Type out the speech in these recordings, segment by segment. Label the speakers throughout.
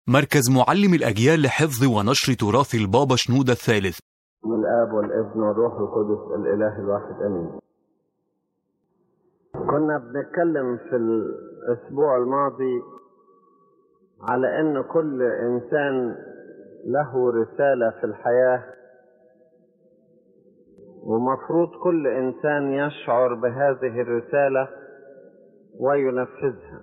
Speaker 1: مركز معلم الأجيال لحفظ ونشر تراث البابا شنودة الثالث.
Speaker 2: من الآب والابن والروح القدس الإله الواحد آمين. كنا بنتكلم في الأسبوع الماضي على أن كل إنسان له رسالة في الحياة، ومفروض كل إنسان يشعر بهذه الرسالة وينفذها.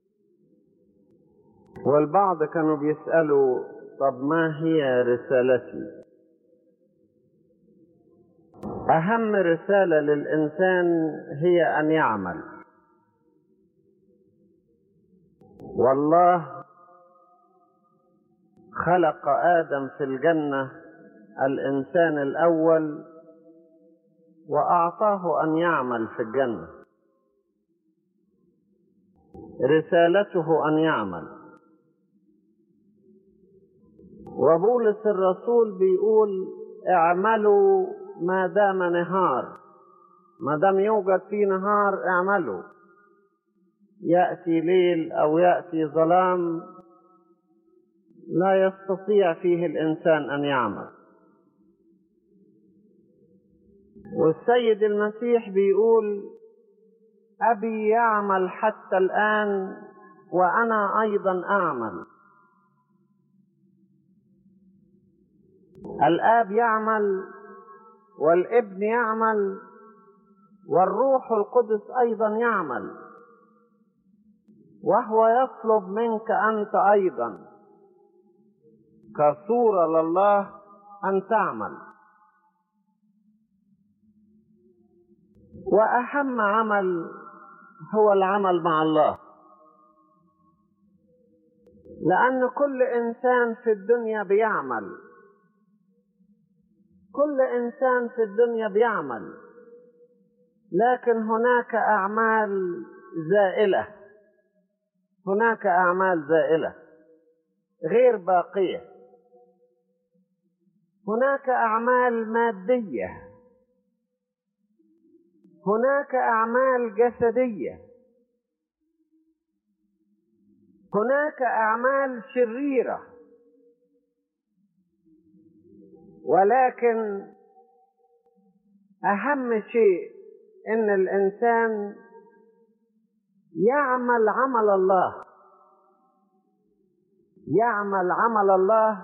Speaker 2: والبعض كانوا بيسألوا: طب ما هي رسالتي؟ أهم رسالة للإنسان هي أن يعمل. والله خلق آدم في الجنة الإنسان الأول وأعطاه أن يعمل في الجنة. رسالته أن يعمل. وبولس الرسول بيقول: اعملوا ما دام نهار، ما دام يوجد في نهار اعملوا. يأتي ليل أو يأتي ظلام لا يستطيع فيه الإنسان أن يعمل. والسيد المسيح بيقول: أبي يعمل حتى الآن وأنا أيضا أعمل. الآب يعمل والابن يعمل والروح القدس أيضا يعمل، وهو يطلب منك أنت أيضا كصورة لله أن تعمل. وأهم عمل هو العمل مع الله، لأن كل إنسان في الدنيا بيعمل. كل إنسان في الدنيا بيعمل، لكن هناك أعمال زائلة. هناك أعمال زائلة غير باقية. هناك أعمال مادية، هناك أعمال جسدية، هناك أعمال شريرة. ولكن أهم شيء إن الإنسان يعمل عمل الله. يعمل عمل الله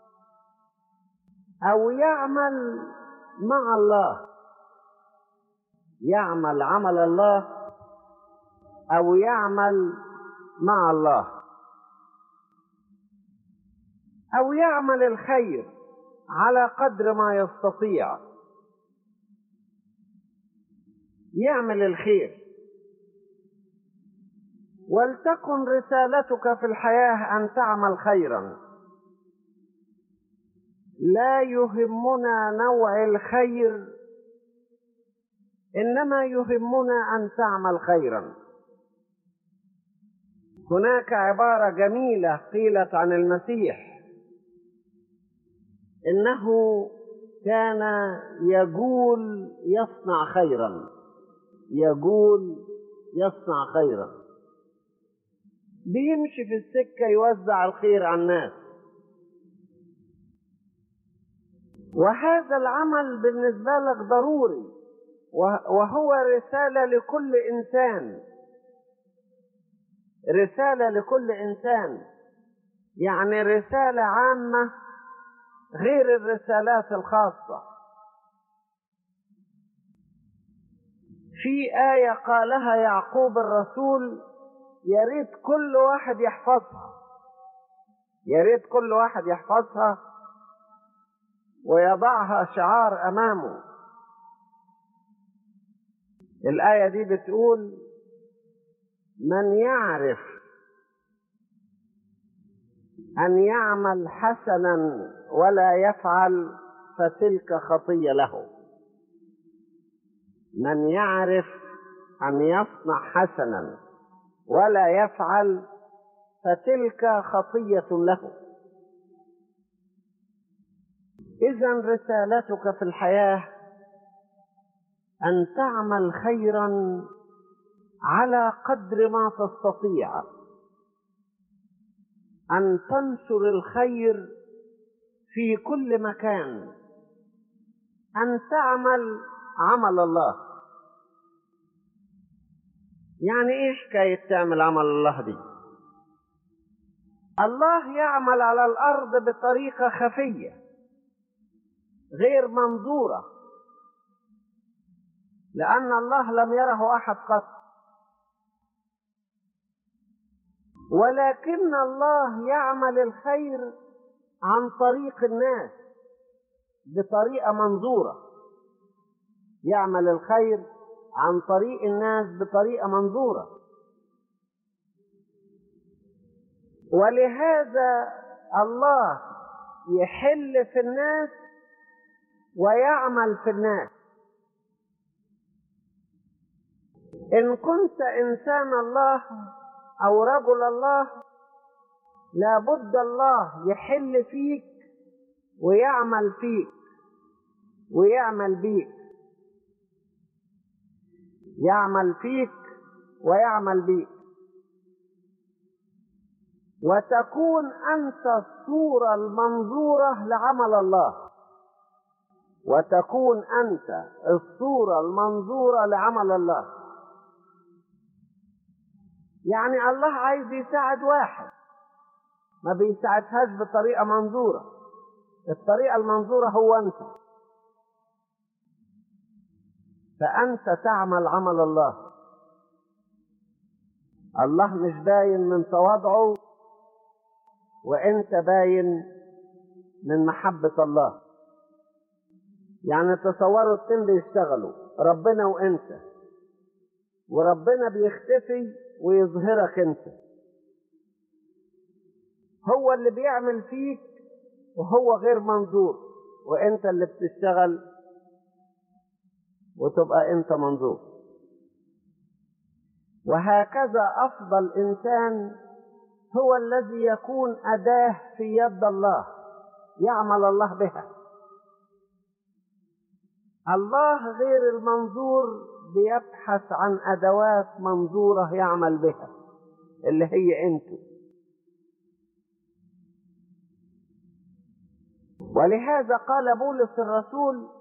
Speaker 2: أو يعمل مع الله. يعمل عمل الله أو يعمل مع الله، أو يعمل الخير على قدر ما يستطيع. يعمل الخير. ولتكن رسالتك في الحياة أن تعمل خيرا. لا يهمنا نوع الخير، إنما يهمنا أن تعمل خيرا. هناك عبارة جميلة قيلت عن المسيح: إنه كان يقول يصنع خيرا. يقول يصنع خيرا. بيمشي في السكة يوزع الخير على الناس. وهذا العمل بالنسبة لك ضروري، وهو رسالة لكل إنسان. رسالة لكل إنسان، يعني رسالة عامة غير الرسالات الخاصة. في آية قالها يعقوب الرسول يا ريت كل واحد يحفظها. يا ريت كل واحد يحفظها ويضعها شعار أمامه. الآية دي بتقول: من يعرف أن يعمل حسنا ولا يفعل فتلك خطية له. من يعرف أن يصنع حسنا ولا يفعل فتلك خطية له. إذن رسالتك في الحياة أن تعمل خيرا على قدر ما تستطيع، أن تنشر الخير في كل مكان، أن تعمل عمل الله. يعني إيه حكاية تعمل عمل الله دي؟ الله يعمل على الأرض بطريقة خفية غير منظورة، لأن الله لم يره أحد قط، ولكن الله يعمل الخير عن طريق الناس بطريقة منظورة. يعمل الخير عن طريق الناس بطريقة منظورة. ولهذا الله يحل في الناس ويعمل في الناس. إن كنت إنسان الله أو رجل الله، لابد الله يحل فيك ويعمل فيك ويعمل بيك. يعمل فيك ويعمل بيك، وتكون أنت الصورة المنظورة لعمل الله. وتكون أنت الصورة المنظورة لعمل الله. يعني الله عايز يساعد واحد، ما بيساعدهاش بطريقة منظورة. الطريقة المنظورة هو أنت، فأنت تعمل عمل الله. الله مش باين من تواضعه، وأنت باين من محبة الله. يعني تصوروا اتنين بيشتغلوا، ربنا وأنت، وربنا بيختفي ويظهرك أنت. هو اللي بيعمل فيك وهو غير منظور، وأنت اللي بتشتغل وتبقى أنت منظور. وهكذا أفضل إنسان هو الذي يكون أداة في يد الله يعمل الله بها. الله غير المنظور بيبحث عن أدوات منظورة يعمل بها، اللي هي أنتوا. ولهذا قال بولس الرسول: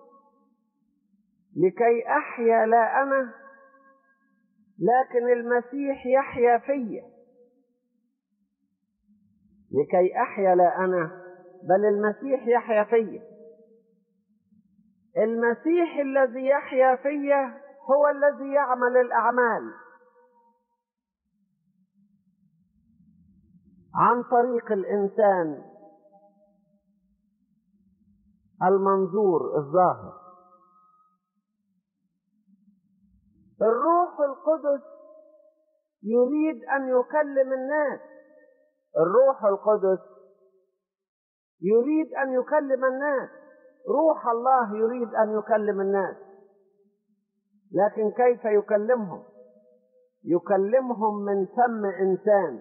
Speaker 2: لكي أحيا لا أنا، لكن المسيح يحيا فيا. لكي أحيا لا أنا، بل المسيح يحيا فيا. المسيح الذي يحيا فيا هو الذي يعمل الأعمال عن طريق الإنسان المنظور الظاهر. الروح القدس يريد أن يكلم الناس. الروح القدس يريد أن يكلم الناس. روح الله يريد أن يكلم الناس، لكن كيف يكلمهم؟ يكلمهم من فم إنسان.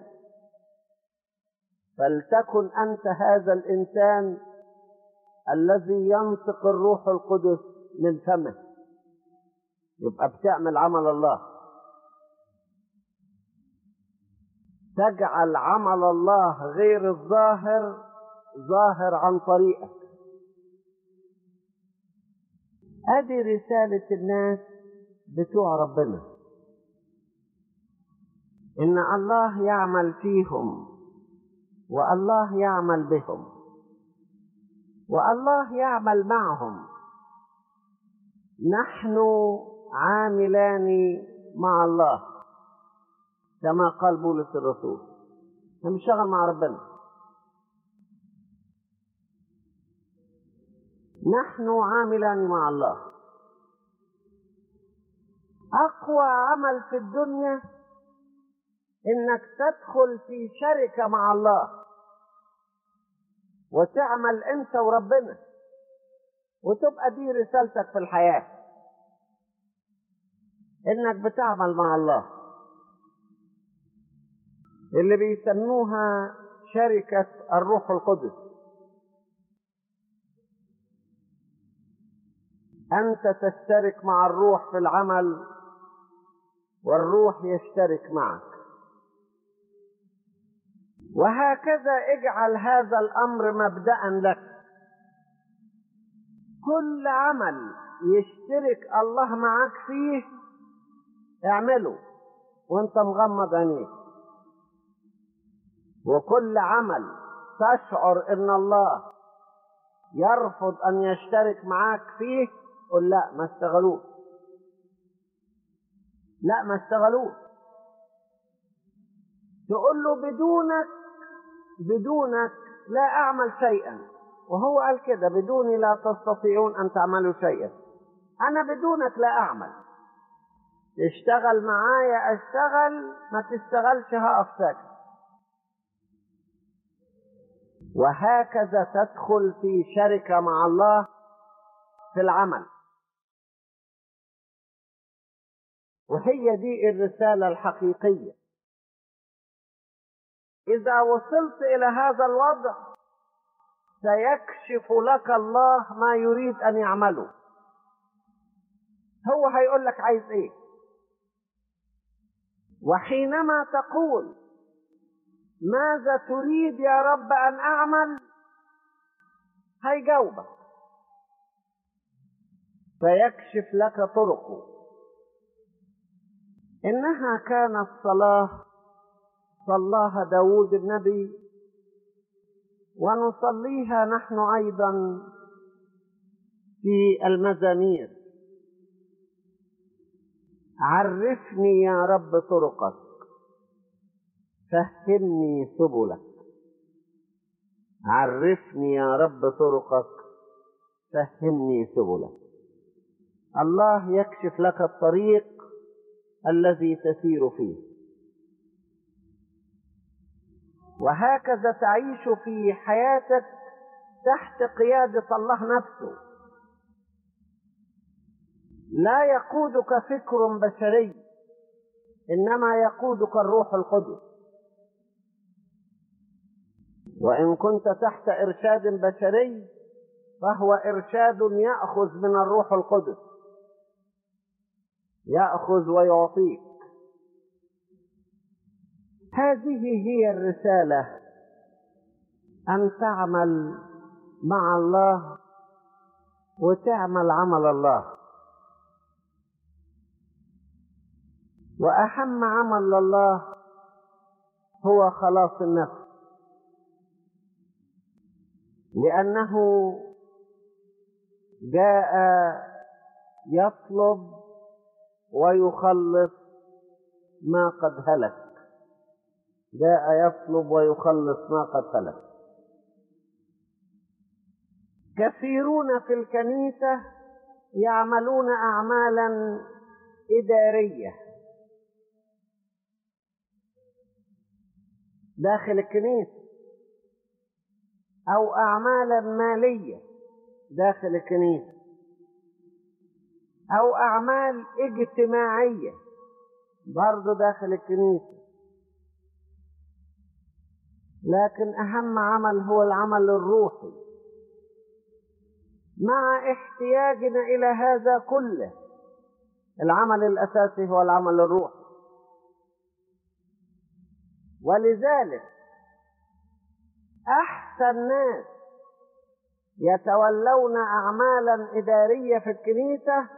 Speaker 2: فلتكن أنت هذا الإنسان الذي ينطق الروح القدس من فمه، يبقى بتعمل عمل الله. تجعل عمل الله غير الظاهر ظاهر عن طريقك. ادي رسالة الناس بتوع ربنا، ان الله يعمل فيهم، والله يعمل بهم، والله يعمل معهم. نحن عاملان مع الله كما قال بولس الرسول. احنا بنشتغل مع ربنا. نحن عاملان مع الله. أقوى عمل في الدنيا إنك تدخل في شركة مع الله وتعمل أنت وربنا، وتبقى دي رسالتك في الحياة، إنك بتعمل مع الله، اللي بيسموها شركة الروح القدس. أنت تشترك مع الروح في العمل، والروح يشترك معك. وهكذا اجعل هذا الأمر مبدأ لك. كل عمل يشترك الله معك فيه اعمله وانت مغمض عينيك، وكل عمل تشعر ان الله يرفض ان يشترك معك فيه قل لا ما اشتغلوش، لا ما اشتغلوش. تقول له بدونك لا اعمل شيئا، وهو قال كده بدوني لا تستطيعون ان تعملوا شيئا. انا بدونك لا اعمل، تشتغل معايا اشتغل، ما تشتغلش هقف ساكت. وهكذا تدخل في شركة مع الله في العمل. وهي دي الرسالة الحقيقية. إذا وصلت إلى هذا الوضع سيكشف لك الله ما يريد أن يعمله. هو هيقول لك عايز إيه، وحينما تقول ماذا تريد يا رب أن أعمل هيجاوبك، فيكشف لك طرقه. إنها كانت صلاة صلاها داود النبي، ونصليها نحن أيضا في المزامير. عرفني يا رب طرقك، فهمني سبلك. عرفني يا رب طرقك، فهمني سبلك. الله يكشف لك الطريق الذي تسير فيه، وهكذا تعيش في حياتك تحت قيادة الله نفسه. لا يقودك فكر بشري، إنما يقودك الروح القدس. وإن كنت تحت إرشاد بشري فهو إرشاد يأخذ من الروح القدس، يأخذ ويعطيك. هذه هي الرسالة، أن تعمل مع الله وتعمل عمل الله. وأهم عمل الله هو خلاص النفس، لأنه جاء يطلب ويخلص ما قد هلك. جاء يطلب ويخلص ما قد هلك. كثيرون في الكنيسة يعملون أعمالا إدارية داخل الكنيسة، أو أعمالا مالية داخل الكنيسة، أو أعمال اجتماعية برضو داخل الكنيسة. لكن أهم عمل هو العمل الروحي. مع احتياجنا إلى هذا كله، العمل الأساسي هو العمل الروحي. ولذلك أحسن ناس يتولون أعمالا إدارية في الكنيسة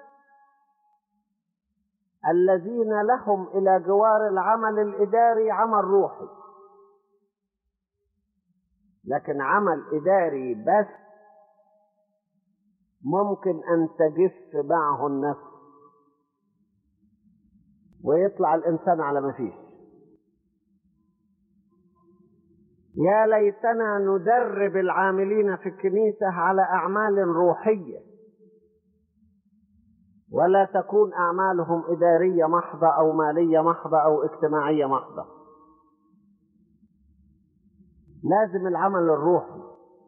Speaker 2: الذين لهم إلى جوار العمل الإداري عمل روحي. لكن عمل إداري بس ممكن أن تجف معه النفس ويطلع الإنسان على ما فيش. يا ليتنا ندرب العاملين في الكنيسة على أعمال روحية، ولا تكون أعمالهم إدارية محضة أو مالية محضة أو اجتماعية محضة. لازم العمل الروحي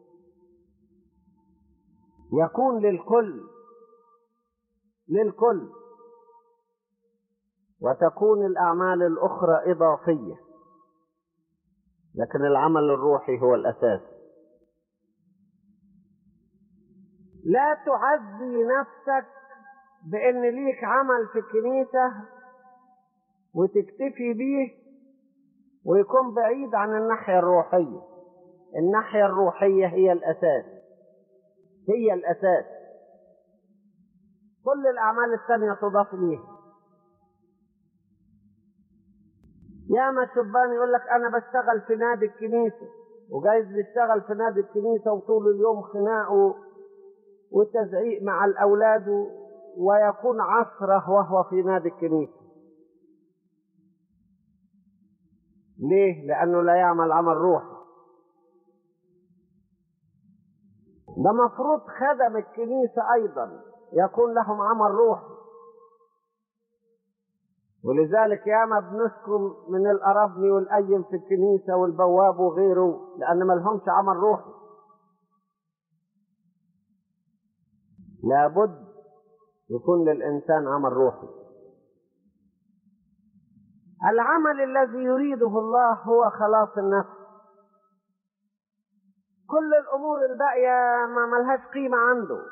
Speaker 2: يكون للكل، وتكون الأعمال الأخرى إضافية، لكن العمل الروحي هو الأساس. لا تعزي نفسك بأن ليك عمل في الكنيسة وتكتفي به ويكون بعيد عن الناحية الروحية. الناحية الروحية هي الأساس، هي الأساس، كل الأعمال الثانية تضاف ليها. ياما الشبان يقول لك أنا بشتغل في نادي الكنيسة، وجايز بيشتغل في نادي الكنيسة وطول اليوم خناق وتزعيق مع الأولاد ويكون عصره وهو في نادي الكنيسة. ليه؟ لأنه لا يعمل عمل روحي. ده مفروض خدم الكنيسة أيضا يكون لهم عمل روحي. ولذلك ياما بنشكر من الأرابني والأيم في الكنيسة والبواب وغيره لأن ما لهمش عمل روحي. لابد يكون للإنسان عمل روحي. العمل الذي يريده الله هو خلاص النفس. كل الأمور الباقية ما ملهاش قيمة عنده.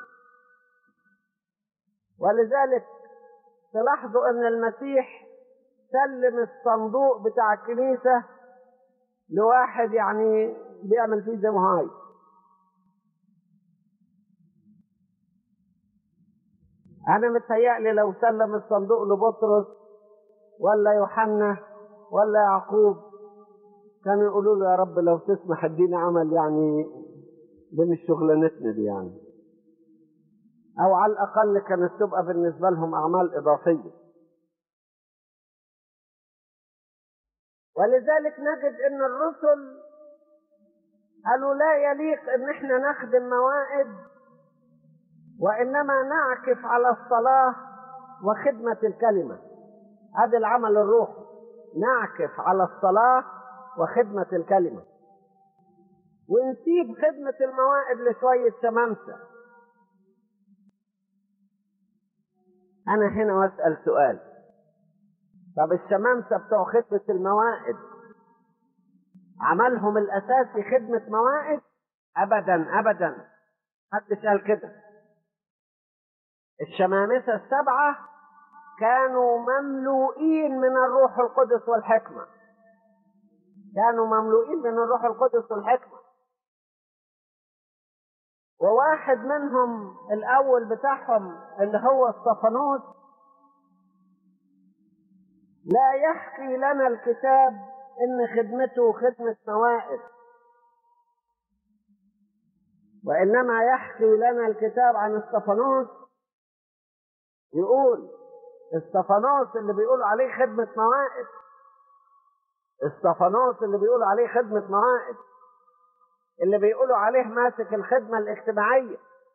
Speaker 2: ولذلك تلاحظوا أن المسيح سلم الصندوق بتاع الكنيسة لواحد يعني بيعمل فيه زي ما هو عايز. أنا متهيألي لو سلم الصندوق لبطرس ولا يوحنا ولا يعقوب كانوا يقولوا له يا رب لو تسمح ادينا عمل يعني من شغلانتنا دي يعني، أو على الأقل كانت تبقى بالنسبة لهم أعمال إضافية. ولذلك نجد أن الرسل قالوا لا يليق أن احنا نخدم موائد وإنما نعكف على الصلاة وخدمة الكلمة. هذا العمل الروحي، نعكف على الصلاة وخدمة الكلمة، ونسيب خدمة الموائد لشوية شمامسة. أنا هنا وأسأل سؤال، طب الشمامسة بتوع خدمة الموائد عملهم الأساسي خدمة موائد؟ أبدا أبدا، محدش قال كده. الشمامسة السبعة كانوا مملوئين من الروح القدس والحكمة، كانوا مملوئين من الروح القدس والحكمة. وواحد منهم الأول بتاعهم اللي هو اسطفانوس لا يحكي لنا الكتاب إن خدمته خدمة موائد، وإنما يحكي لنا الكتاب عن اسطفانوس. يقول اسطفانوس اللي بيقولوا عليه خدمة موائد، اسطفانوس اللي بيقولوا عليه خدمة موائد، اللي بيقولوا عليه ماسك الخدمة الاجتماعية.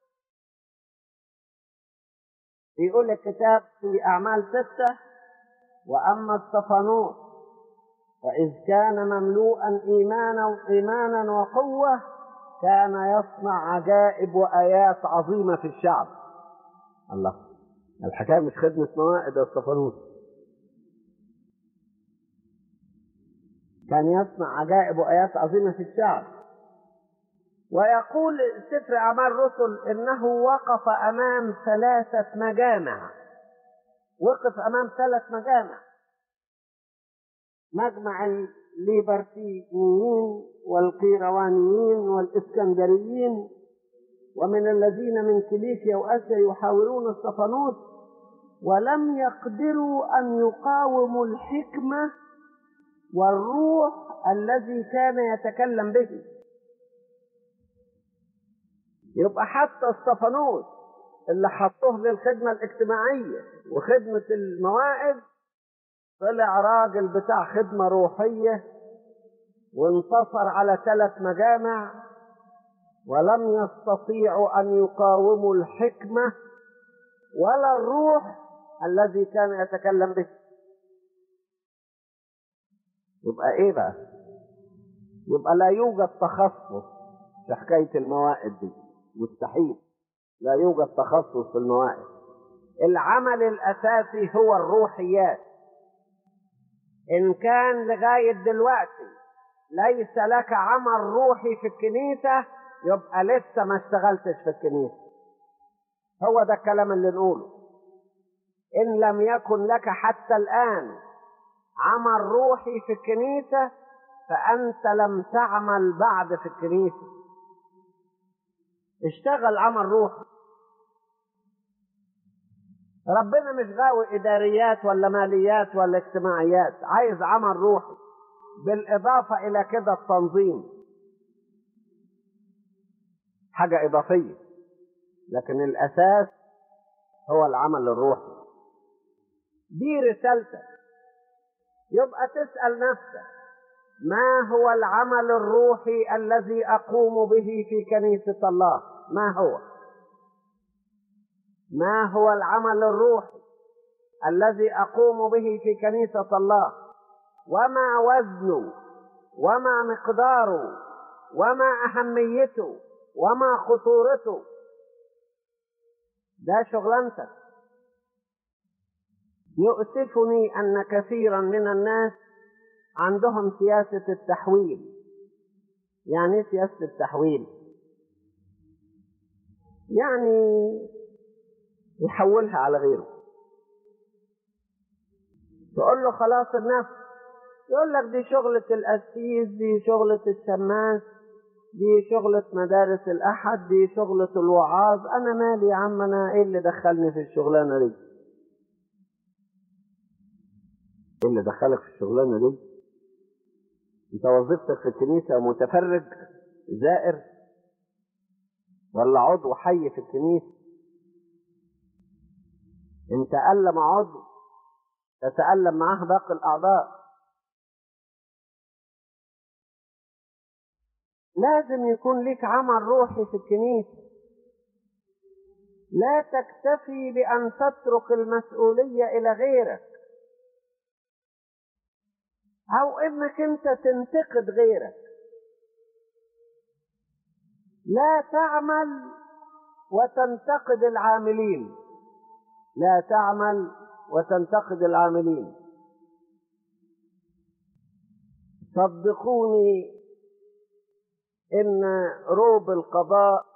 Speaker 2: بيقول الكتاب في أعمال 6: وأما اسطفانوس وإذ كان مملوءا إيمانا وقوة كان يصنع عجائب وآيات عظيمة في الشعب. الله، الحكاية مش خدمة موائد يا اسطفانوس، كان يصنع عجائب وآيات عظيمة في الشعب. ويقول سفر أعمال الرسل إنه وقف أمام 3 مجامع، وقف أمام 3 مجامع: مجمع الليبرتيين والقيروانيين والإسكندريين، ومن الذين من كيليكيا وآسيا يحاورون اسطفانوس ولم يقدروا أن يقاوموا الحكمة والروح الذي كان يتكلم به. يبقى حتى اسطفانوس اللي حطوه للخدمة الاجتماعية وخدمة الموائد طلع راجل بتاع خدمة روحية وانتصر على 3 مجامع ولم يستطيعوا أن يقاوموا الحكمة ولا الروح الذي كان يتكلم به. يبقى ايه بقى؟ يبقى لا يوجد تخصص في حكاية الموائد دي، مستحيل، لا يوجد تخصص في الموائد. العمل الأساسي هو الروحيات. إن كان لغاية دلوقتي ليس لك عمل روحي في الكنيسة يبقى لسه ما اشتغلتش في الكنيسة. هو ده الكلام اللي نقوله. إن لم يكن لك حتى الآن عمل روحي في الكنيسة فأنت لم تعمل بعد في الكنيسة. اشتغل عمل روحي. ربنا مش غاوي إداريات ولا ماليات ولا اجتماعيات، عايز عمل روحي، بالإضافة إلى كده التنظيم حاجة إضافية، لكن الأساس هو العمل الروحي. دي رسالتك. يبقى تسأل نفسك: ما هو العمل الروحي الذي أقوم به في كنيسة الله؟ ما هو؟ ما هو العمل الروحي الذي أقوم به في كنيسة الله؟ وما وزنه، وما مقداره، وما أهميته، وما خطورته؟ ده شغلانتك. يؤسفني أن كثيرا من الناس عندهم سياسة التحويل. يعني ايه سياسة التحويل؟ يعني يحولها على غيره. تقول له خلاص النفس، يقول لك دي شغلة القسيس، دي شغلة الشماس، دي شغلة مدارس الأحد، دي شغلة الوعاظ. أنا مالي يا عم، أنا إيه اللي دخلني في الشغلانة دي؟ إيه اللي دخلك في الشغلانة دي؟ أنت وظيفتك في الكنيسة متفرج زائر ولا عضو حي في الكنيسة؟ أنت تألم عضو تتألم معاه باقي الأعضاء. لازم يكون لك عمل روحي في الكنيسة. لا تكتفي بأن تترك المسؤولية إلى غيرك، أو إنك أنت تنتقد غيرك. لا تعمل وتنتقد العاملين. لا تعمل وتنتقد العاملين. صدقوني إن روب القضاء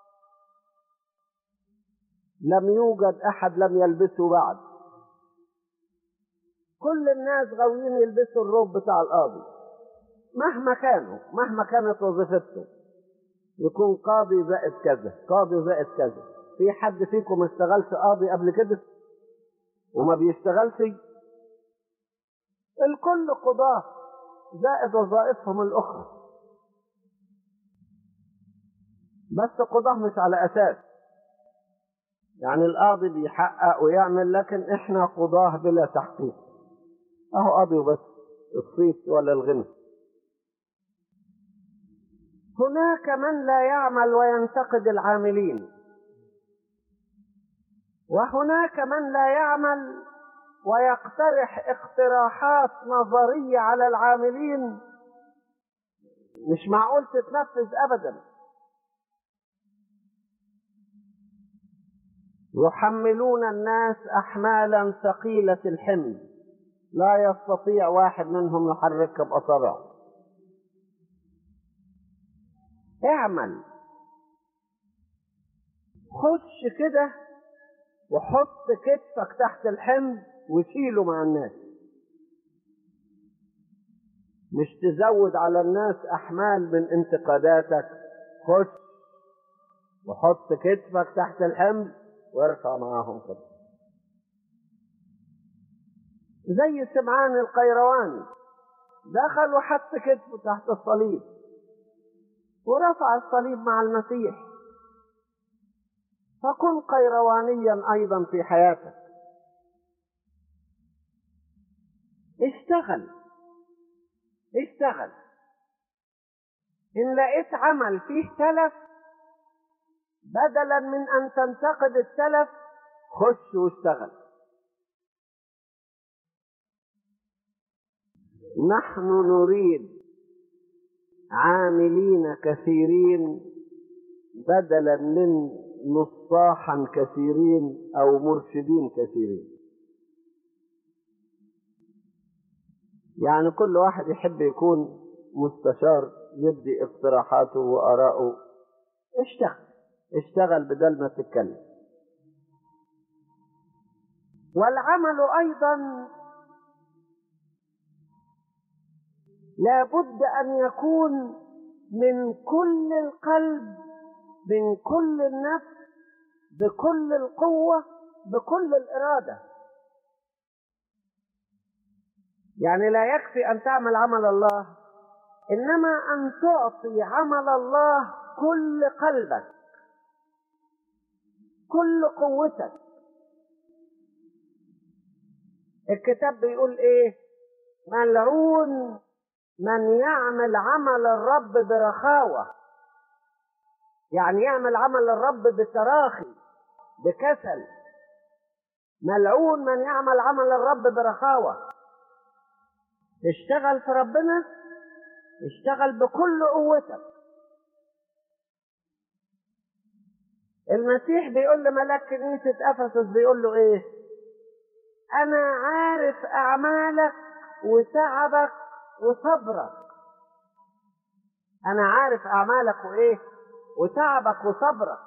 Speaker 2: لم يوجد أحد لم يلبسه بعد. كل الناس غاويين يلبسوا الروب بتاع القاضي مهما كانت وظيفته. يكون قاضي زائد كذا، قاضي زائد كذا. في حد فيكم ما اشتغلش قاضي قبل كده وما بيشتغلش؟ الكل قضاة زائد وظائفهم الأخرى، بس قضاة مش على أساس. يعني القاضي بيحقق ويعمل، لكن احنا قضاة بلا تحقيق. اهو قاضي وبس، الصيت ولا الغنى. هناك من لا يعمل وينتقد العاملين، وهناك من لا يعمل ويقترح اقتراحات نظرية على العاملين مش معقول تتنفذ أبدا. يحملون الناس أحمالا ثقيلة الحمل لا يستطيع واحد منهم يحركها بأصابعه. اعمل، خش كده وحط كتفك تحت الحمل وشيله مع الناس، مش تزود على الناس أحمال من انتقاداتك. خش وحط كتفك تحت الحمل وارفع معاهم كده. زي سمعان القيرواني، دخل وحط كتفه تحت الصليب ورفع الصليب مع المسيح. فكن قيروانيا أيضا في حياتك. اشتغل. إن لقيت عمل فيه تلف، بدلا من أن تنتقد التلف خش واشتغل. نحن نريد عاملين كثيرين بدلا من نصاحا كثيرين أو مرشدين كثيرين. يعني كل واحد يحب يكون مستشار يبدي اقتراحاته وآراءه. اشتغل بدل ما تتكلم. والعمل أيضا لابد أن يكون من كل القلب، من كل النفس، بكل القوة، بكل الإرادة. يعني لا يكفي أن تعمل عمل الله، إنما أن تعطي عمل الله كل قلبك، كل قوتك. الكتاب بيقول إيه؟ ملعون من يعمل عمل الرب برخاوة. يعني يعمل عمل الرب بتراخي، بكسل. ملعون من يعمل عمل الرب برخاوة. تشتغل في ربنا، اشتغل بكل قوتك. المسيح بيقول لملاك كنيسة أفسس، بيقول له ايه؟ أنا عارف أعمالك وتعبك وصبرك. أنا عارف أعمالك وإيه؟ وتعبك وصبرك،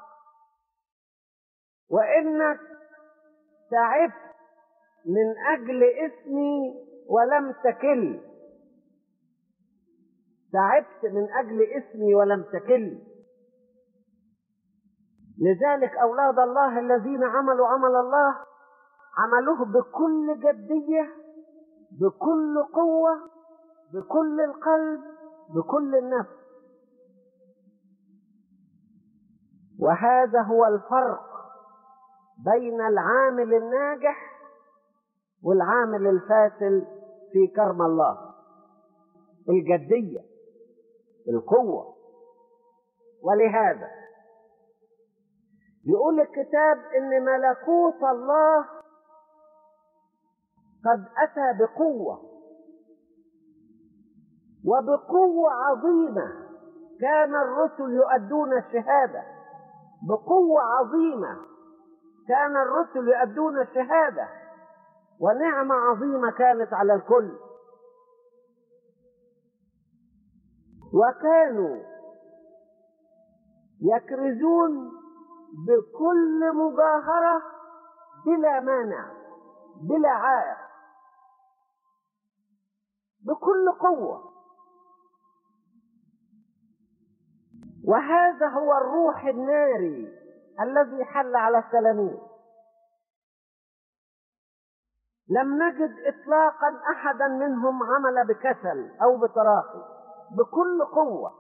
Speaker 2: وإنك تعبت من أجل اسمي ولم تكل. تعبت من أجل اسمي ولم تكل. لذلك أولاد الله الذين عملوا عمل الله عملوه بكل جدية، بكل قوة، بكل القلب، بكل النفس. وهذا هو الفرق بين العامل الناجح والعامل الفاشل في كرم الله. الجدية، القوة. ولهذا يقول الكتاب إن ملكوت الله قد أتى بقوة، وبقوة عظيمة كان الرسل يؤدون الشهادة. بقوة عظيمة كان الرسل يؤدون الشهادة، ونعمة عظيمة كانت على الكل. وكانوا يكرزون بكل مجاهرة بلا مانع، بلا عائق، بكل قوة. وهذا هو الروح الناري الذي حل على التلاميذ. لم نجد إطلاقا أحدا منهم عمل بكسل أو بتراخي، بكل قوة.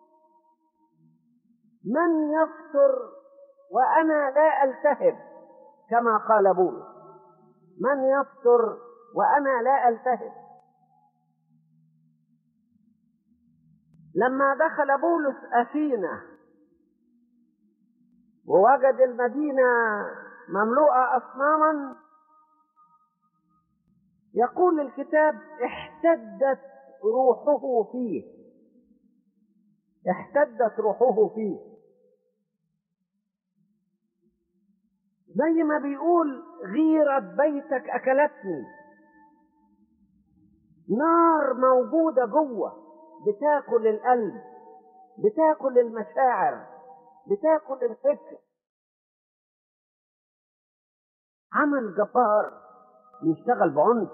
Speaker 2: من يفطر وأنا لا ألتهب، كما قال بولس. من يفطر وأنا لا ألتهب. لما دخل بولس أثينا ووجد المدينة مملوءة أصناما، يقول الكتاب احتدت روحه فيه. احتدت روحه فيه. زي ما بيقول غيرة بيتك أكلتني. نار موجودة جوه بتاكل القلب، بتاكل المشاعر، بتاكل الفكر. عمل جبار يشتغل بعنف.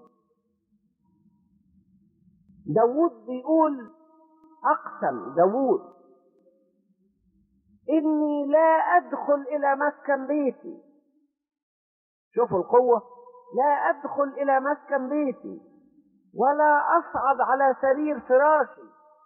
Speaker 2: داود بيقول، أقسم داود إني لا أدخل إلى مسكن بيتي. شوفوا القوة. لا أدخل إلى مسكن بيتي ولا أصعد على سرير فراشي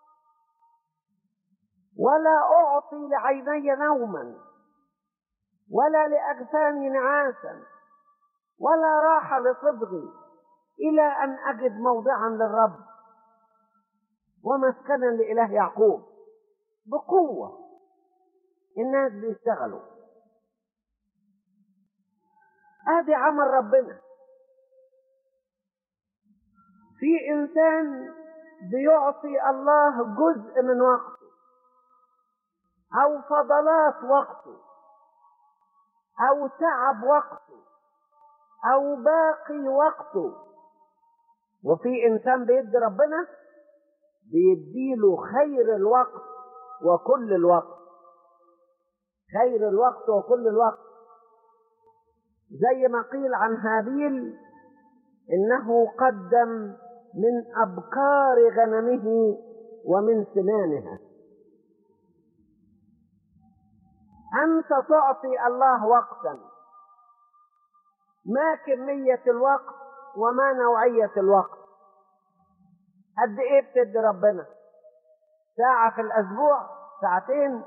Speaker 2: ولا أعطي لعيني نوما ولا لأجفاني نعاسا ولا راحة لصدغي إلى أن أجد موضعا للرب ومسكنا لإله يعقوب. بقوة الناس بيشتغلوا. ادي عمل ربنا. في انسان بيعطي الله جزء من وقته او فضلات وقته او تعب وقته او باقي وقته، وفي انسان بيدي ربنا بيديله خير الوقت وكل الوقت. خير الوقت وكل الوقت. زي ما قيل عن هابيل إنه قدم من أبكار غنمه ومن سنانها. أنت تعطي الله وقتا، ما كمية الوقت وما نوعية الوقت. قد إيه بتدي ربنا؟ ساعة في الأسبوع؟ ساعتين؟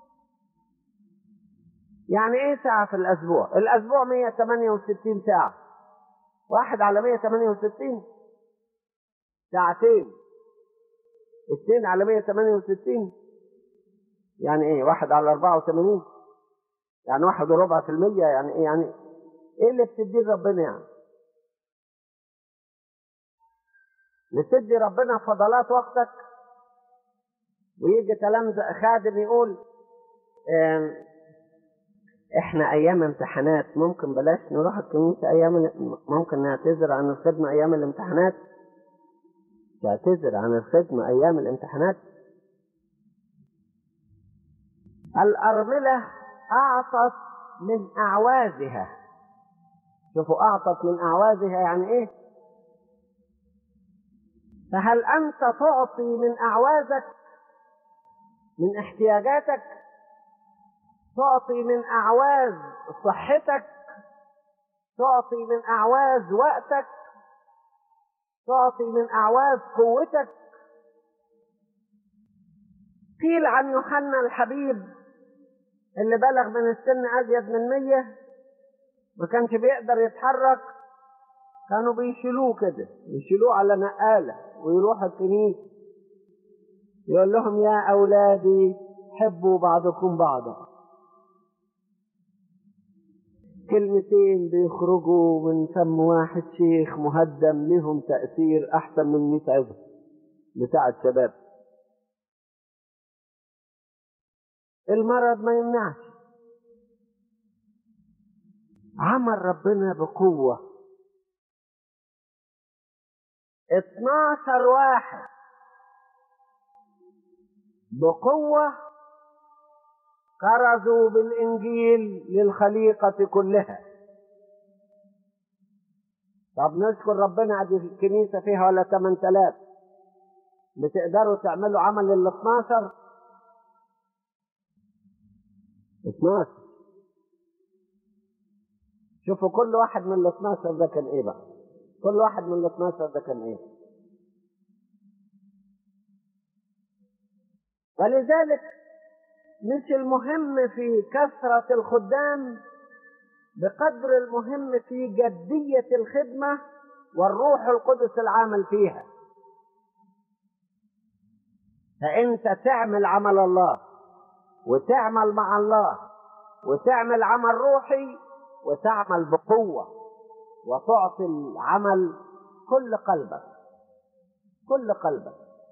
Speaker 2: يعني إيه ساعة في الأسبوع؟ الأسبوع 168 ساعة، 1 على 168 ساعتين، 2 على 168 يعني إيه؟ 1 على 84 يعني 1.25%. يعني إيه؟ يعني إيه اللي بتديه ربنا؟ يعني بتدي ربنا فضلات وقتك. ويجي خادم يقول احنا ايام امتحانات ممكن بلاش نروح الكنيسة، ممكن نعتذر عن الخدمة ايام الامتحانات. تعتذر عن الخدمة ايام الامتحانات؟ الارملة اعطت من اعوازها. شوفوا، اعطت من اعوازها يعني ايه؟ فهل انت تعطي من اعوازك، من احتياجاتك؟ تعطي من أعواز صحتك، تعطي من أعواز وقتك، تعطي من أعواز قوتك. قيل عن يوحنا الحبيب اللي بلغ من السن أزيد من 100 ما كانش بيقدر يتحرك، كانوا بيشيلوه كده، يشيلوه على نقالة ويروح الكنيسة يقول لهم يا أولادي حبوا بعضكم بعضا. كلمتين بيخرجوا من فم واحد شيخ مهدم لهم تأثير أحسن من 100 عظة بتاع الشباب. المرض ما يمنعش، عمل ربنا بقوة. 12 واحد بقوة كرزوا بالإنجيل للخليقة كلها. طب نشكر ربنا، عدي الكنيسة فيها ولا 8000، بتقدروا تعملوا عمل ال 12؟ 12. شوفوا كل واحد من ال 12 ده كان ايه بقى، كل واحد من ال 12 ده كان ايه. ولذلك مش المهم في كثرة الخدام بقدر المهم في جدية الخدمة والروح القدس العامل فيها. فأنت تعمل عمل الله وتعمل مع الله وتعمل عمل روحي وتعمل بقوة وتعطي العمل كل قلبك، كل قلبك.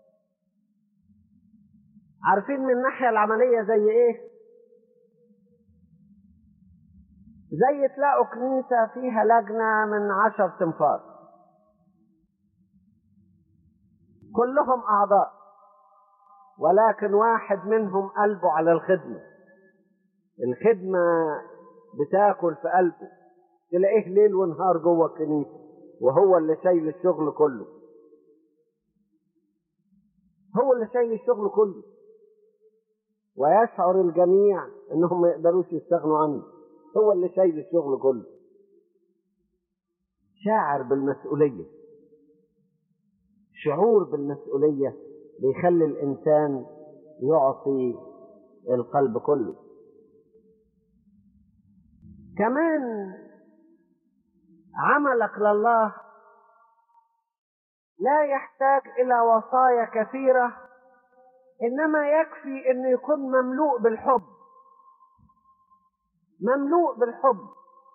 Speaker 2: عارفين من الناحية العملية زي ايه؟ زي تلاقوا كنيسة فيها لجنة من 10 تنفار كلهم أعضاء، ولكن واحد منهم قلبه على الخدمة، الخدمة بتاكل في قلبه، تلاقيه ليل ونهار جوه الكنيسة وهو اللي شايل الشغل كله، هو اللي شايل الشغل كله، ويشعر الجميع انهم ما يقدروش يستغنوا عنه، هو اللي شايل الشغل كله. شاعر بالمسؤولية. شعور بالمسؤولية بيخلي الإنسان يعطي القلب كله. كمان عملك لله لا يحتاج إلى وصايا كثيرة، إنما يكفي أن يكون مملوء بالحب. مملوء بالحب.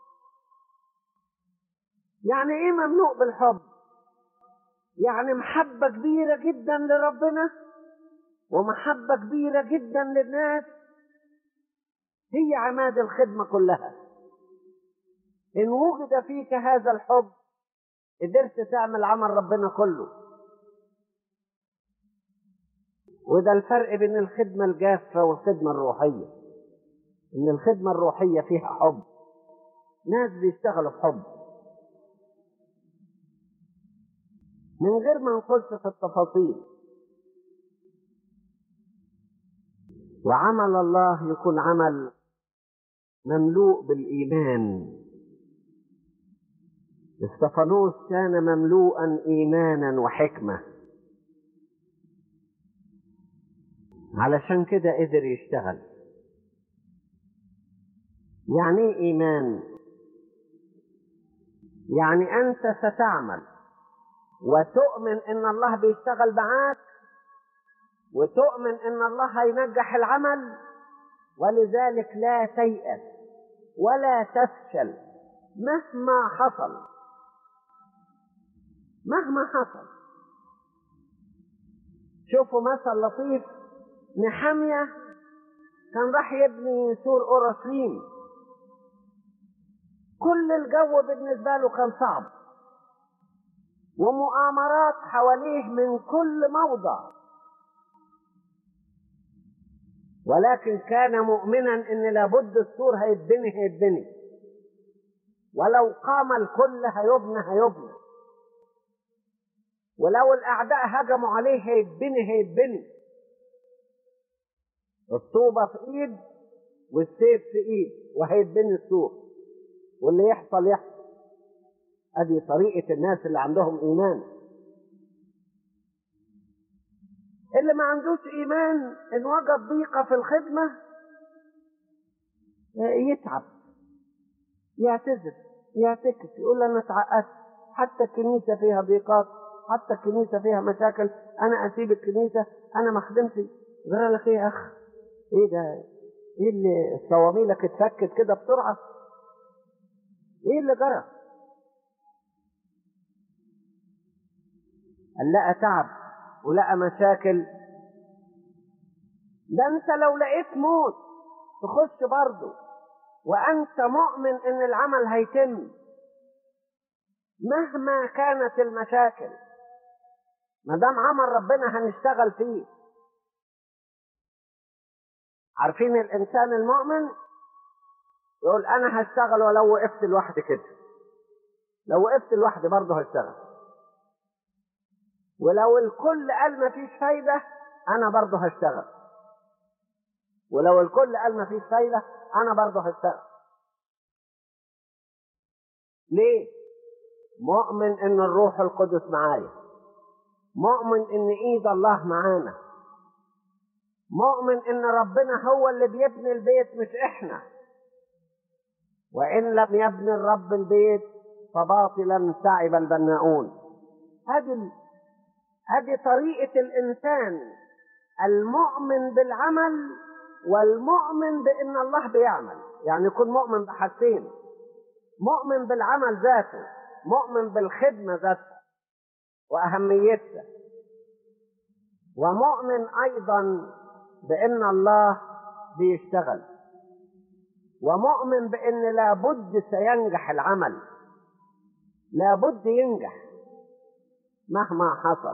Speaker 2: يعني إيه مملوء بالحب؟ يعني محبة كبيرة جدا لربنا ومحبة كبيرة جدا للناس، هي عماد الخدمة كلها. إن وجد فيك هذا الحب قدرت تعمل عمل ربنا كله. وده الفرق بين الخدمة الجافة والخدمة الروحية، إن الخدمة الروحية فيها حب، ناس بيشتغلوا بحب. من غير ما نخش في التفاصيل. وعمل الله يكون عمل مملوء بالإيمان. استفانوس كان مملوءا إيمانا وحكمة، علشان كده قدر يشتغل. يعني ايه إيمان؟ يعني أنت ستعمل وتؤمن إن الله بيشتغل معاك، وتؤمن إن الله هينجح العمل، ولذلك لا تيأس ولا تفشل مهما حصل. مهما حصل. شوفوا مثل لطيف، نحمية كان راح يبني سور أورشليم، كل الجو بالنسبة له كان صعب، ومؤامرات حواليه من كل موضع، ولكن كان مؤمنا ان لابد السور هيتبني، ولو قام الكل هيبني، ولو الاعداء هجموا عليه هيتبني. الطوبة في ايد والسيف في ايد، وهيتبني السور، واللي يحصل يحصل. ادي طريقة الناس اللي عندهم ايمان. اللي ما عندوش ايمان ان وجد ضيقة في الخدمة يتعب، يعتذر، يعتكس، يقول انا اتعقدت، حتى الكنيسة فيها ضيقات، حتى الكنيسة فيها مشاكل، انا اسيب الكنيسة، انا ما خدمتي. غير لك ايه يا اخ؟ ايه ده؟ ايه اللي صواميلك اتفكت كده بسرعة؟ ايه اللي جرى؟ قال لقى تعب ولقى مشاكل. ده انت لو لقيت موت تخش برضه، وانت مؤمن ان العمل هيتم مهما كانت المشاكل. ما دام عمل ربنا هنشتغل فيه. عارفين الانسان المؤمن يقول انا هشتغل ولو وقفت لوحدي كده، لو وقفت لوحدي برضه هشتغل، ولو الكل قال ما فيش فايدة انا برضه هشتغل، ولو الكل قال ما فيش فايدة انا برضه هشتغل. ليه؟ مؤمن ان الروح القدس معايا، مؤمن ان ايد الله معانا، مؤمن ان ربنا هو اللي بيبني البيت مش احنا، وان لم يبني الرب البيت فباطلا تعب البناؤون. هذه طريقة الانسان المؤمن بالعمل والمؤمن بان الله بيعمل. يعني يكون مؤمن بحاجتين، مؤمن بالعمل ذاته، مؤمن بالخدمة ذاتها واهميتها، ومؤمن ايضا بان الله بيشتغل، ومؤمن بان لابد سينجح العمل، لابد ينجح مهما حصل.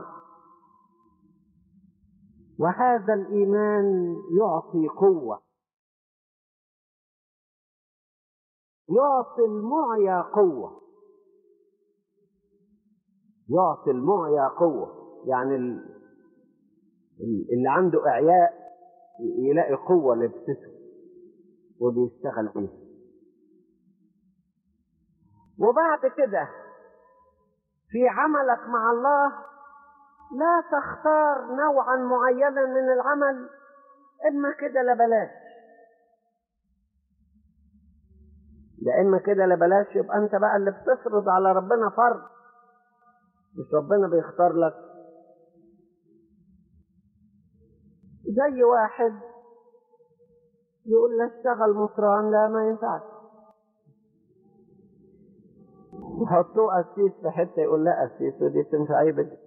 Speaker 2: وهذا الايمان يعطي قوة، يعطي المعيا قوة، يعطي المعيا قوة. يعني اللي عنده اعياء يلاقي قوة لبسته وبيشتغل بيها. وبعد كده في عملك مع الله لا تختار نوعا معينا من العمل، اما كده لا بلاش، ده اما كده لا بلاش. يبقى انت بقى اللي بتفرض على ربنا فرض، مش ربنا بيختار لك. زي واحد يقول لا اشتغل مطران، لا ما ينفعش. يحطوه قسيس في حته يقول لا قسيس ودي تنفع اي بدي.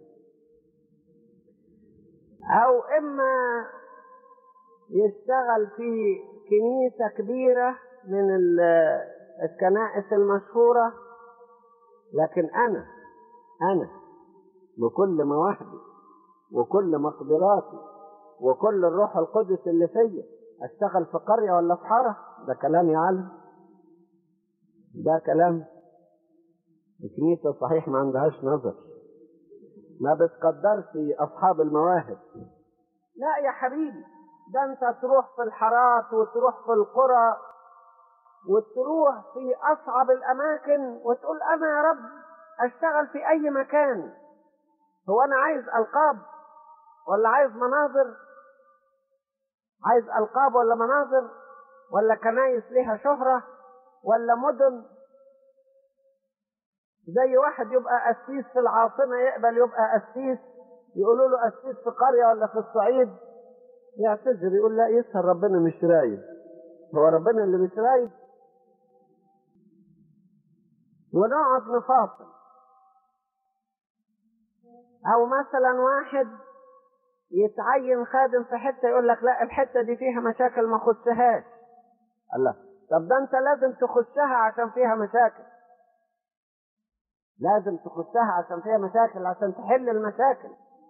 Speaker 2: او اما يشتغل في كنيسة كبيرة من الكنائس المشهورة، لكن انا بكل مواهبي وكل مقدراتي وكل الروح القدس اللي فيا اشتغل في قرية ولا في حارة؟ ده كلام يا علم، ده كلام. الكنيسة صحيح ما عندهاش نظر، ما بتقدرش أصحاب المواهب. لا يا حبيبي، ده أنت تروح في الحارات وتروح في القرى وتروح في أصعب الأماكن وتقول أنا يا رب أشتغل في أي مكان. هو أنا عايز ألقاب ولا عايز مناظر؟ عايز ألقاب ولا مناظر؟ ولا كنايس لها شهرة ولا مدن؟ زي واحد يبقى قسيس في العاصمة يقبل يبقى قسيس، يقولوا له قسيس في قرية ولا في الصعيد يعتذر يقول لا يسهر ربنا مش رايد. هو ربنا اللي مش رايد؟ ونقعد نفاصل. او مثلا واحد يتعين خادم في حتة يقول لك لا الحتة دي فيها مشاكل ما خشهاش. الله، طب ده انت لازم تخشها عشان فيها مشاكل، لازم تخشها عشان فيها مشاكل عشان تحل المشاكل.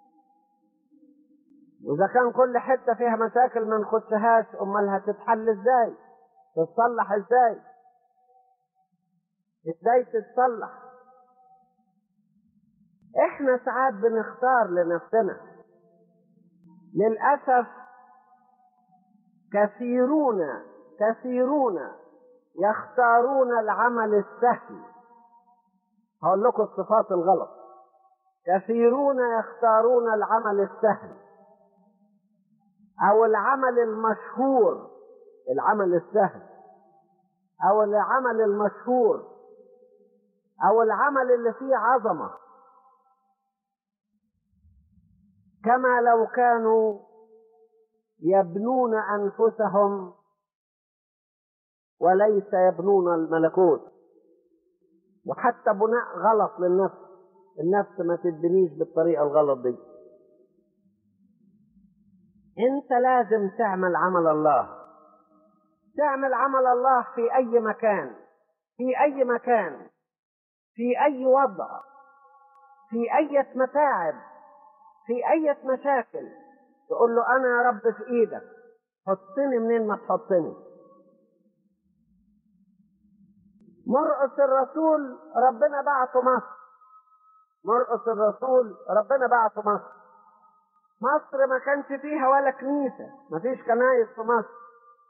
Speaker 2: واذا كان كل حتة فيها مشاكل ما نخشهاش امال هتتحل ازاي؟ تتصلح ازاي؟ ازاي تتصلح؟ احنا ساعات بنختار لنفسنا. للأسف كثيرون يختارون العمل السهل. هقول لكم الصفات الغلط. كثيرون يختارون العمل السهل او العمل المشهور، العمل السهل او العمل المشهور او العمل اللي فيه عظمة، كما لو كانوا يبنون أنفسهم وليس يبنون الملكوت. وحتى بناء غلط للنفس، النفس ما تتبنيش بالطريقة الغلط دي. انت لازم تعمل عمل الله، تعمل عمل الله في أي مكان، في أي مكان، في أي وضع، في أي متاعب، في أي مشاكل، تقول له أنا يا رب في إيدك، حطني منين ما تحطني. مرقس الرسول ربنا بعته مصر، مرقس الرسول ربنا بعته مصر. مصر ما كانش فيها ولا كنيسة، ما فيش كنايس في مصر،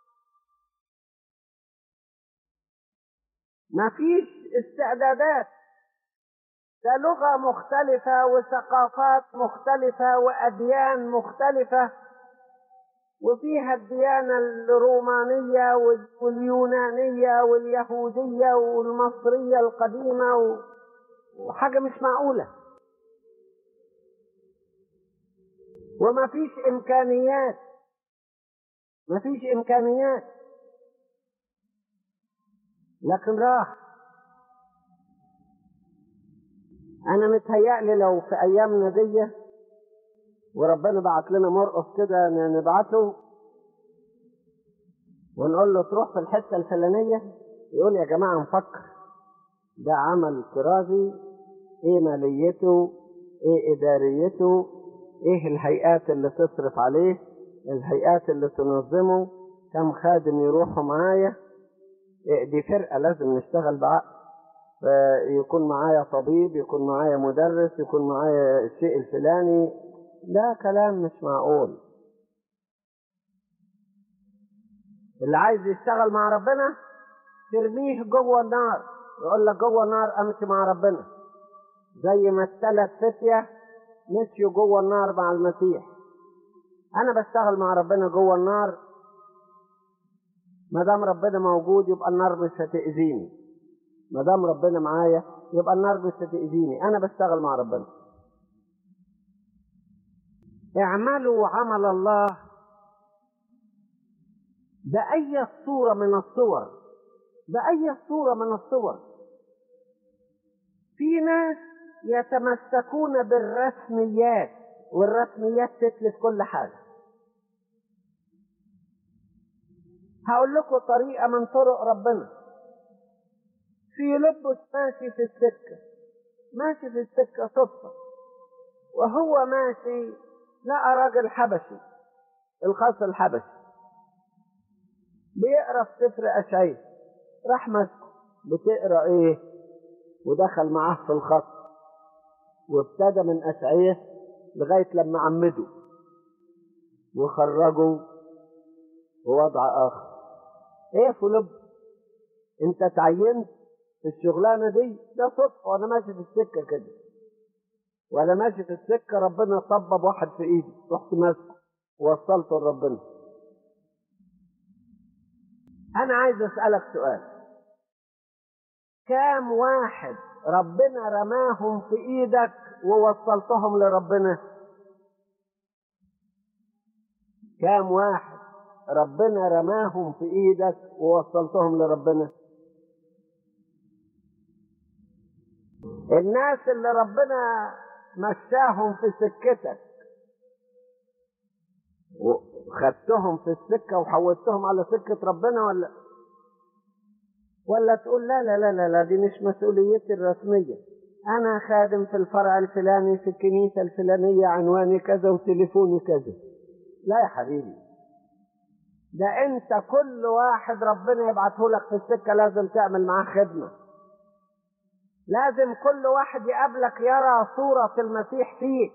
Speaker 2: ما فيش استعدادات. ده لغة مختلفة وثقافات مختلفة وأديان مختلفة، وفيها الديانة الرومانية واليونانية واليهودية والمصرية القديمة وحاجة مش معقولة. وما فيش إمكانيات، ما فيش إمكانيات. لكن راح. أنا متهيألي لو في أيامنا دي وربنا بعت لنا مرقس كده نبعته ونقول له تروح في الحتة الفلانية، يقول يا جماعة نفكر، ده عمل كرازي، ايه ماليته، ايه اداريته، ايه الهيئات اللي تصرف عليه، الهيئات اللي تنظمه، كم خادم يروحوا معايا، إيه دي فرقة لازم نشتغل بعقل، يكون معايا طبيب، يكون معايا مدرس، يكون معايا الشيء الفلاني. ده كلام مش معقول. اللي عايز يشتغل مع ربنا ترميه جوه النار، يقول لك جوه النار امشي مع ربنا، زي ما الثلاث فتية مشيوا جوه النار مع المسيح. انا بشتغل مع ربنا جوه النار، ما دام ربنا موجود يبقى النار مش هتأذيني، ما دام ربنا معايا يبقى النار مش هتأذيني، انا بشتغل مع ربنا. اعملوا عمل الله بأي صورة من الصور، بأي صورة من الصور. في ناس يتمسكون بالرسميات، والرسميات تتلف كل حاجة. هقول لكم طريقة من طرق ربنا. في لبس ماشي في السكة، ماشي في السكة صدفة، وهو ماشي لقى راجل حبشي، الخاص الحبشي بيقرأ في سفر أشعياء، راح مسكه، بتقرأ ايه؟ ودخل معاه في الخط وابتدى من أشعية لغاية لما عمدوا وخرجوا بوضع آخر. إيه فلوب، أنت تعينت في الشغلانة دي، ده صدفة وأنا ماشي في السكة كده، وأنا ماشي في السكة ربنا طبب واحد في إيدي، رحت ماسكه ووصلته لربنا. أنا عايز أسألك سؤال، كام واحد ربنا رماهم في إيدك ووصلتهم لربنا؟ كام واحد ربنا رماهم في إيدك ووصلتهم لربنا؟ الناس اللي ربنا مشاهم في سكتك وخدتهم في السكة وحولتهم على سكة ربنا، ولا تقول لا لا لا لا دي مش مسؤوليتي الرسمية، أنا خادم في الفرع الفلاني في الكنيسة الفلانية، عنواني كذا وتليفوني كذا. لا يا حبيبي، ده أنت كل واحد ربنا يبعته لك في السكة لازم تعمل معاه خدمة، لازم كل واحد يقابلك يرى صورة المسيح فيك،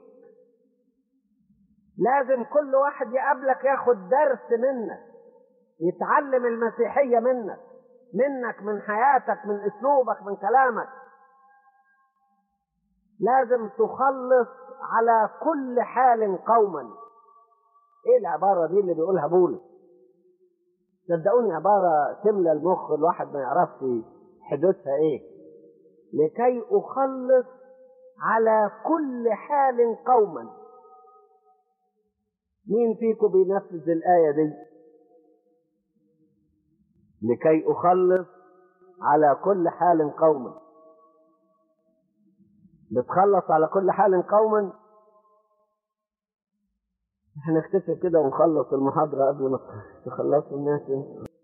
Speaker 2: لازم كل واحد يقابلك ياخد درس منك، يتعلم المسيحية منك من حياتك، من اسلوبك، من كلامك. لازم تخلص على كل حال قوما. ايه العبارة دي اللي بيقولها بولس؟ صدقوني عبارة تملى المخ، الواحد ما يعرفش حدوثها ايه. لكي اخلص على كل حال قوما. مين فيكم بينفذ الآية دي؟ لكي أخلص على كل حال قوما. بتخلص على كل حال قوما. احنا نكتفي كده ونخلص المحاضرة قبل ما تخلصوا الناس.